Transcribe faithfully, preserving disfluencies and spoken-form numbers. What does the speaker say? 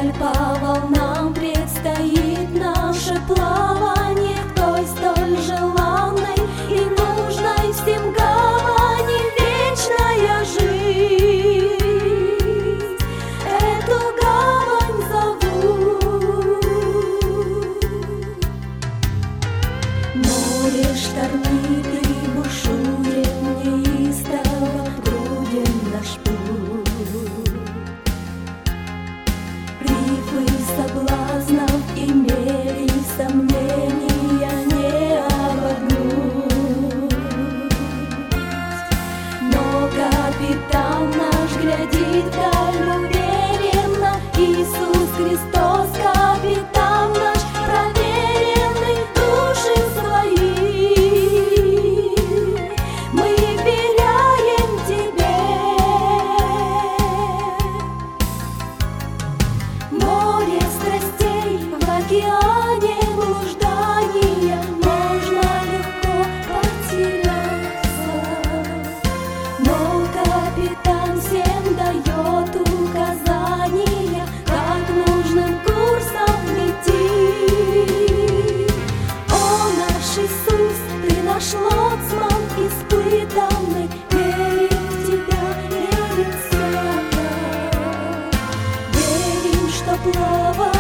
Даль по волнам предстоит наше плавание к той столь желанной и нужной всем гавани. Вечная жизнь, эту гавань зовут. Море штормит и бушует неистово, труден наш путь. Рифы соблазнов и мели сомнения не обогнуть. Но капитан наш глядит вдаль уверенно. Иисус Христос, капитан наш проверенный, души свои мы вверяем Тебе. Море страстей в океане блуждания, можно легко потеряться, но капитан всем дает указания, как нужным курсом идти. О, наш Иисус, Ты наш лоцман испытанный, верим в Тебя, верим свято, верим, что плавать